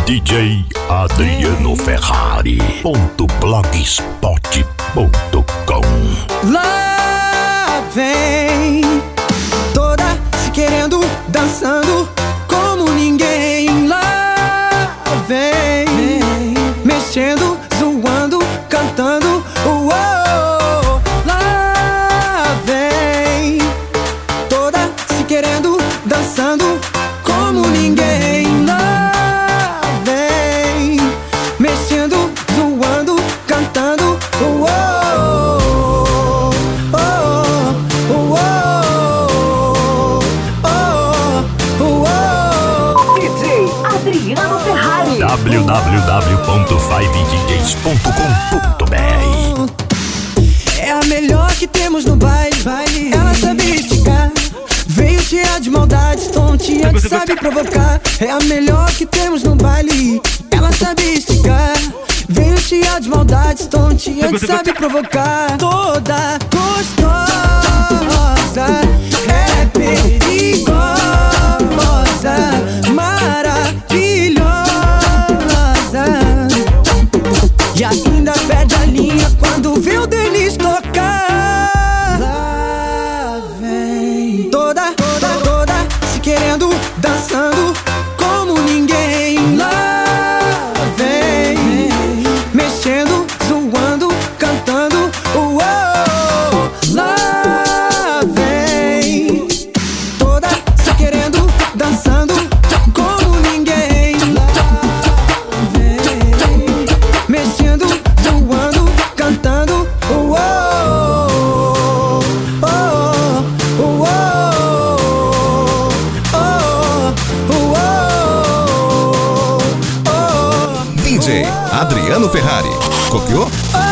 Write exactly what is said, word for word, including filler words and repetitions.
D J Adriano Ferrari ponto blogspot ponto com. Lá vem toda se querendo, dançando como ninguém. Lá vem mexendo, zoando, cantando. Uou! Lá vem toda se querendo, dançando como ninguém. Lá vem mexendo, zoando, cantando. Uou! Oh, uou! Oh, uou! D J Adriano Ferrari. w w w ponto five d js ponto com ponto b r. É a melhor que temos no baile, baile. Ela sabe esticar, veio cheia de maldade, tontinha que sabe provocar. É a melhor que temos no baile. Ela sabe esticar, veio cheia de maldade, tontinha que sabe provocar. Toda gostosa, é perigosa, maravilhosa, e ainda perde a linha quando vê o Denis tocar. Lá vem toda, toda, toda se querendo, dançando como ninguém. Lá vem mexendo, zoando, cantando. Uou! Lá vem toda se querendo, dançando como ninguém. Lá vem mexendo, zoando, cantando. Uou! Oh, uou! Oh, uou! Oh, D J Adriano Ferrari. Copiou?